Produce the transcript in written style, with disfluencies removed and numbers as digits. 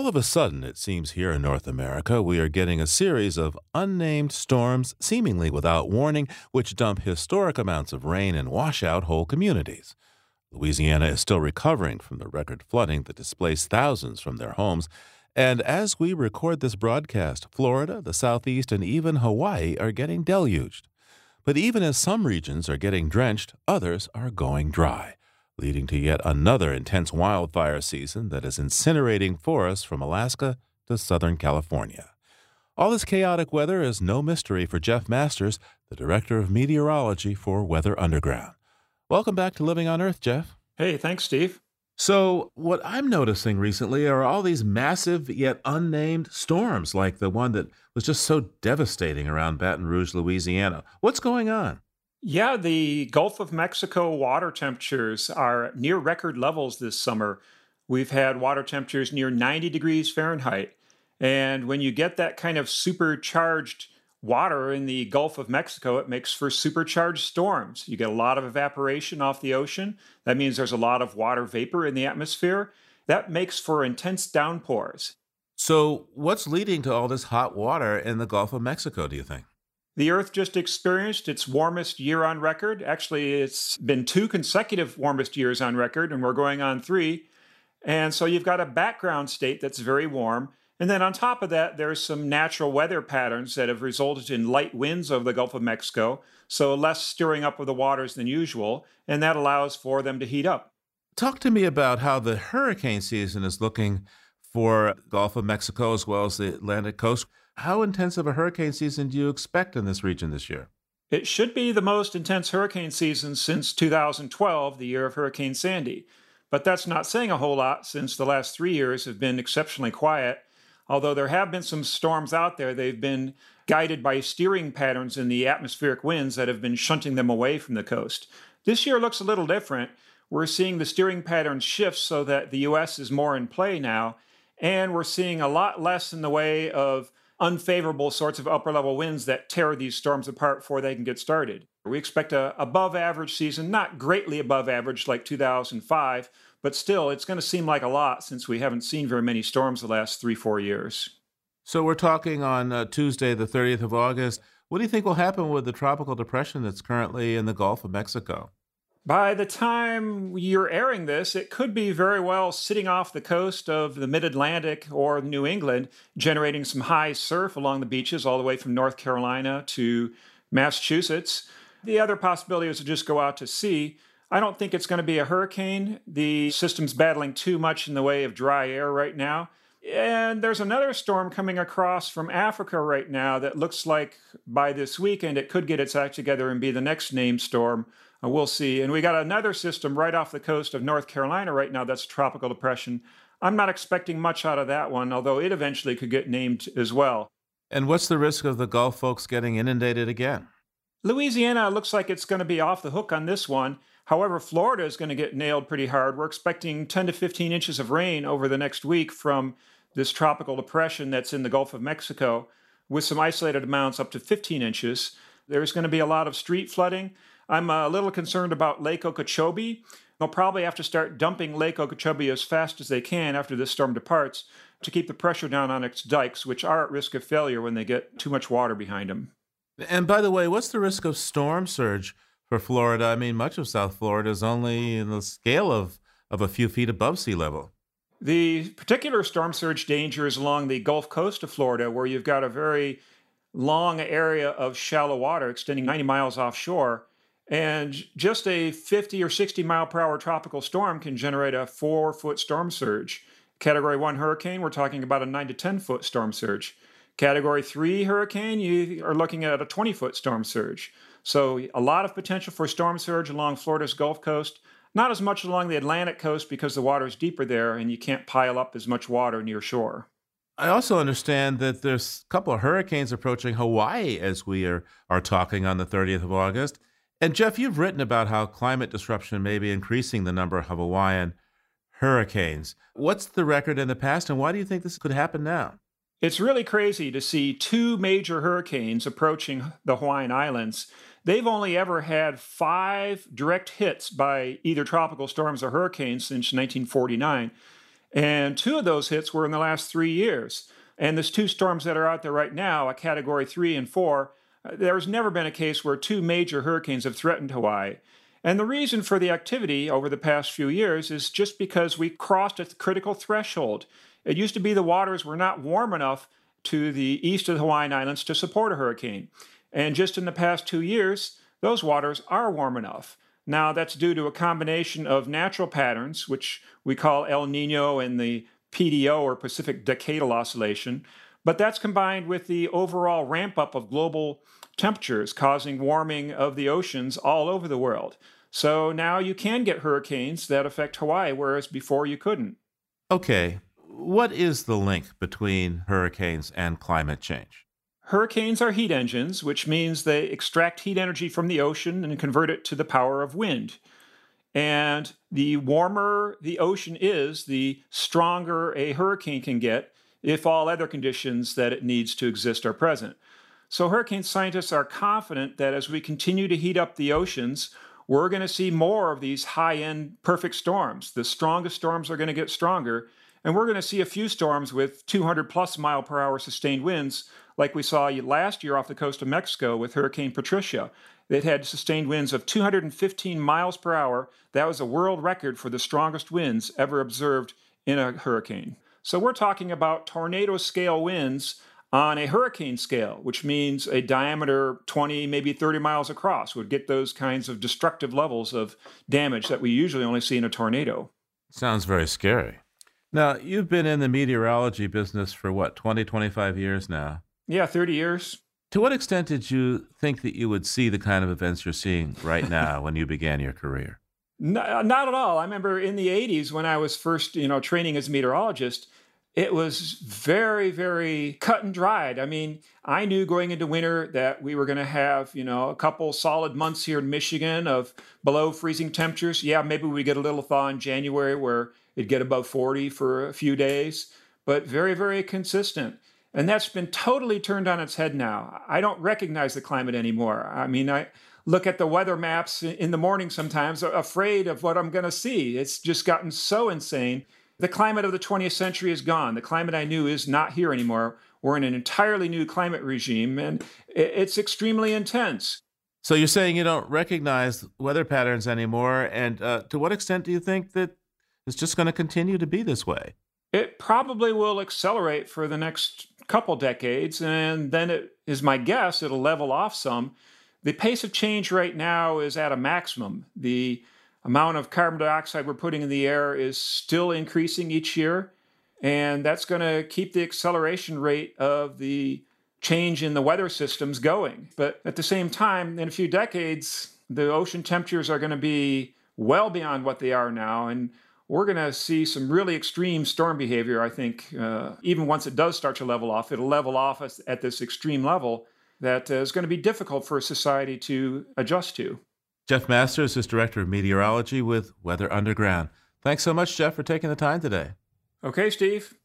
All of a sudden, it seems here in North America, we are getting a series of unnamed storms, seemingly without warning, which dump historic amounts of rain and wash out whole communities. Louisiana is still recovering from the record flooding that displaced thousands from their homes. And as we record this broadcast, Florida, the Southeast, and even Hawaii are getting deluged. But even as some regions are getting drenched, others are going dry, leading to yet another intense wildfire season that is incinerating forests from Alaska to Southern California. All this chaotic weather is no mystery for Jeff Masters, the Director of Meteorology for Weather Underground. Welcome back to Living on Earth, Jeff. Hey, thanks, Steve. So, what I'm noticing recently are all these massive yet unnamed storms, like the one that was just so devastating around Baton Rouge, Louisiana. What's going on? Yeah, the Gulf of Mexico water temperatures are near record levels this summer. We've had water temperatures near 90 degrees Fahrenheit. And when you get that kind of supercharged water in the Gulf of Mexico, it makes for supercharged storms. You get a lot of evaporation off the ocean. That means there's a lot of water vapor in the atmosphere. That makes for intense downpours. So, what's leading to all this hot water in the Gulf of Mexico, do you think? The Earth just experienced its warmest year on record. Actually, it's been 2 consecutive warmest years on record, and we're going on 3. And so you've got a background state that's very warm. And then on top of that, there's some natural weather patterns that have resulted in light winds over the Gulf of Mexico, so less stirring up of the waters than usual, and that allows for them to heat up. Talk to me about how the hurricane season is looking for Gulf of Mexico as well as the Atlantic coast. How intense of a hurricane season do you expect in this region this year? It should be the most intense hurricane season since 2012, the year of Hurricane Sandy. But that's not saying a whole lot since the last 3 years have been exceptionally quiet. Although there have been some storms out there, they've been guided by steering patterns in the atmospheric winds that have been shunting them away from the coast. This year looks a little different. We're seeing the steering patterns shift so that the U.S. is more in play now, and we're seeing a lot less in the way of unfavorable sorts of upper-level winds that tear these storms apart before they can get started. We expect a above-average season, not greatly above average like 2005, but still, it's going to seem like a lot since we haven't seen very many storms the last 3-4 years. So we're talking on Tuesday, the 30th of August. What do you think will happen with the tropical depression that's currently in the Gulf of Mexico? By the time you're airing this, it could be very well sitting off the coast of the mid-Atlantic or New England, generating some high surf along the beaches all the way from North Carolina to Massachusetts. The other possibility is to just go out to sea. I don't think it's going to be a hurricane. The system's battling too much in the way of dry air right now. And there's another storm coming across from Africa right now that looks like by this weekend it could get its act together and be the next named storm. We'll see. And we got another system right off the coast of North Carolina right now that's a tropical depression. I'm not expecting much out of that one, although it eventually could get named as well. And what's the risk of the Gulf folks getting inundated again? Louisiana looks like it's going to be off the hook on this one. However, Florida is going to get nailed pretty hard. We're expecting 10 to 15 inches of rain over the next week from this tropical depression that's in the Gulf of Mexico, with some isolated amounts up to 15 inches. There's going to be a lot of street flooding. I'm a little concerned about Lake Okeechobee. They'll probably have to start dumping Lake Okeechobee as fast as they can after this storm departs to keep the pressure down on its dikes, which are at risk of failure when they get too much water behind them. And by the way, what's the risk of storm surge for Florida? I mean, much of South Florida is only in the scale of a few feet above sea level. The particular storm surge danger is along the Gulf Coast of Florida, where you've got a very long area of shallow water extending 90 miles offshore. And just a 50 or 60 mile per hour tropical storm can generate a 4-foot storm surge. Category 1 hurricane, we're talking about a 9 to 10 foot storm surge. Category 3 hurricane, you are looking at a 20-foot storm surge. So a lot of potential for storm surge along Florida's Gulf Coast. Not as much along the Atlantic coast because the water is deeper there and you can't pile up as much water near shore. I also understand that there's a couple of hurricanes approaching Hawaii as we are talking on the 30th of August. And Jeff, you've written about how climate disruption may be increasing the number of Hawaiian hurricanes. What's the record in the past, and why do you think this could happen now? It's really crazy to see 2 major hurricanes approaching the Hawaiian Islands. They've only ever had 5 direct hits by either tropical storms or hurricanes since 1949. And two of those hits were in the last 3 years. And there's two storms that are out there right now, a Category 3 and 4. There's never been a case where two major hurricanes have threatened Hawaii. And the reason for the activity over the past few years is just because we crossed a critical threshold. It used to be the waters were not warm enough to the east of the Hawaiian Islands to support a hurricane. And just in the past 2 years, those waters are warm enough. Now, that's due to a combination of natural patterns, which we call El Nino and the PDO, or Pacific Decadal Oscillation, but that's combined with the overall ramp up of global temperatures causing warming of the oceans all over the world. So now you can get hurricanes that affect Hawaii, whereas before you couldn't. Okay, what is the link between hurricanes and climate change? Hurricanes are heat engines, which means they extract heat energy from the ocean and convert it to the power of wind. And the warmer the ocean is, the stronger a hurricane can get if all other conditions that it needs to exist are present. So hurricane scientists are confident that as we continue to heat up the oceans, we're going to see more of these high-end perfect storms. The strongest storms are going to get stronger, and we're going to see a few storms with 200 plus mile per hour sustained winds, like we saw last year off the coast of Mexico with Hurricane Patricia. It had sustained winds of 215 miles per hour. That was a world record for the strongest winds ever observed in a hurricane. So we're talking about tornado scale winds on a hurricane scale, which means a diameter 20, maybe 30 miles across would get those kinds of destructive levels of damage that we usually only see in a tornado. Sounds very scary. Now, you've been in the meteorology business for 20, 25 years now? Yeah, 30 years. To what extent did you think that you would see the kind of events you're seeing right now when you began your career? Not at all. I remember in the 80s when I was first, training as a meteorologist, it was very, very cut and dried. I mean, I knew going into winter that we were going to have, a couple solid months here in Michigan of below freezing temperatures. Yeah, maybe we get a little thaw in January where it'd get above 40 for a few days, but very, very consistent. And that's been totally turned on its head now. I don't recognize the climate anymore. I mean, I look at the weather maps in the morning sometimes, afraid of what I'm going to see. It's just gotten so insane. The climate of the 20th century is gone. The climate I knew is not here anymore. We're in an entirely new climate regime, and it's extremely intense. So you're saying you don't recognize weather patterns anymore, and to what extent do you think that it's just going to continue to be this way? It probably will accelerate for the next couple decades, and then it is my guess it'll level off some. The pace of change right now is at a maximum. The amount of carbon dioxide we're putting in the air is still increasing each year, and that's going to keep the acceleration rate of the change in the weather systems going. But at the same time, in a few decades, the ocean temperatures are going to be well beyond what they are now, and we're going to see some really extreme storm behavior, I think. Even once it does start to level off, it'll level off at this extreme level that is going to be difficult for society to adjust to. Jeff Masters is Director of Meteorology with Weather Underground. Thanks so much, Jeff, for taking the time today. Okay, Steve.